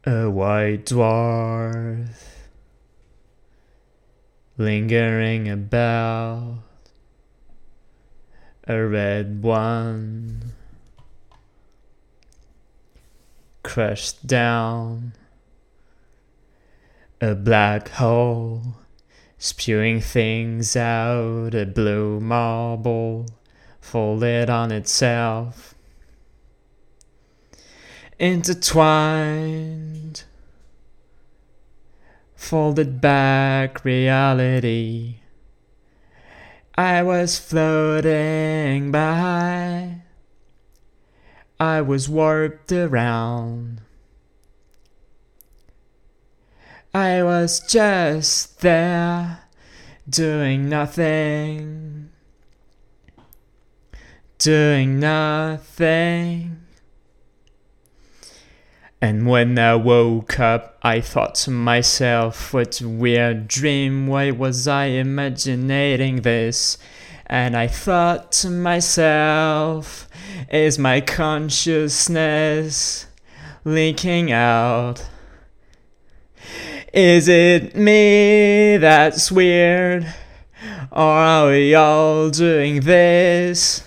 A white dwarf lingering about, a red one crushed down, a black hole spewing things out, a blue marble folded on itself, intertwined, folded back reality. I was floating by, I was warped around, I was just there, doing nothing, doing nothing. And when I woke up, I thought to myself, what a weird dream, why was I imagining this? And I thought to myself, is my consciousness leaking out? Is it me that's weird? Or are we all doing this?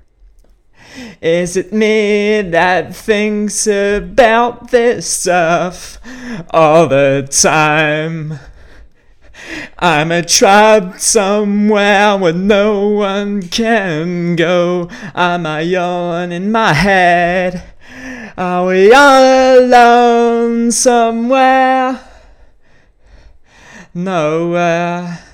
Is it me that thinks about this stuff all the time? I'm trapped somewhere where no one can go. Am I alone in my head? Are we all alone somewhere? Nowhere.